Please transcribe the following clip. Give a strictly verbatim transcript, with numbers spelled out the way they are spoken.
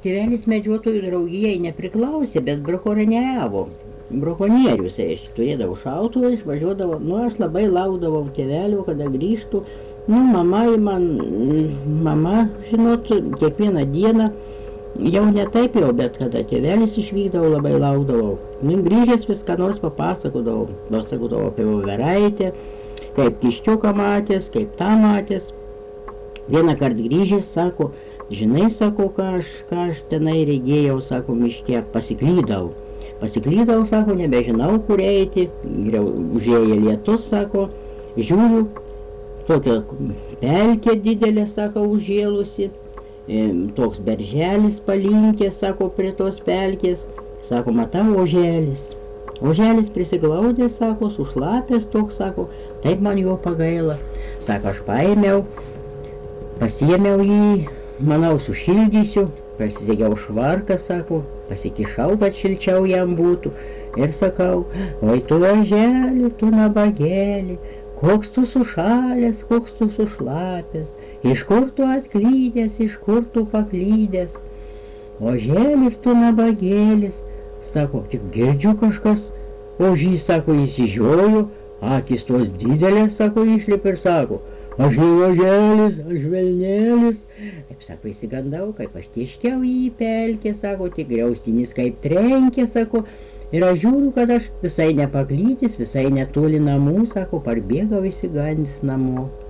tėvelis medžiotojų draugijai nepriklausė, bet brakonieriavo. Brakonierius, aš turėdavau šautuvą, išvažiuodavo, nu aš labai laukdavau tėvelio, kada grįžtų. Nu, mama į man, mama, žinot, kiekvieną dieną, jau ne taip jau, bet kada tėvelis išvykdavo, labai laukdavau. Nu, grįžęs viską nors papasakodavau, pasakodavau apie voveraitę, kaip kiščiuką matęs, kaip tą matęs. Vieną kartą grįžęs, sako, žinai, sako, ką aš, ką aš tenai regėjau, sako, miške, pasiklydau. Pasiklydau, sako, nebežinau, kur eiti, užėjo lietus, sako, žiūriu, tokia pelkė didelė, sako, užėlusi, toks berželis palinkęs, sako, prie tos pelkės, sako, matau, oželis. Oželis prisiglaudė, sako, sušlapęs toks, sako, taip man jo pagaila. Sako, aš paėmiau, pasiėmiau jį, manau, sušildysiu, pasisegiau švarką, sako, pasikišau, kad šilčiau jam būtų. Ir sakau, oi tu oželi, tu nabagėli, koks tu sušalęs, koks tu sušlapęs, iš kur tu atklydęs, iš kur tu paklydęs. Oželis tu nabagėlis, sako, tik girdžiu kažkas, ožys, sako, įsižiojo, akis tos didelės, sako, išlip ir sako, aš ne oželis, aš velnėlis. Kaip sako, įsigandau, kaip aš tiškiau į pelkę, sako, tik griaustinis kaip trenkė, sako, ir aš žiūriu, kad aš visai nepaklydęs, visai netoli namų, sako, parbėgau įsigandęs namo.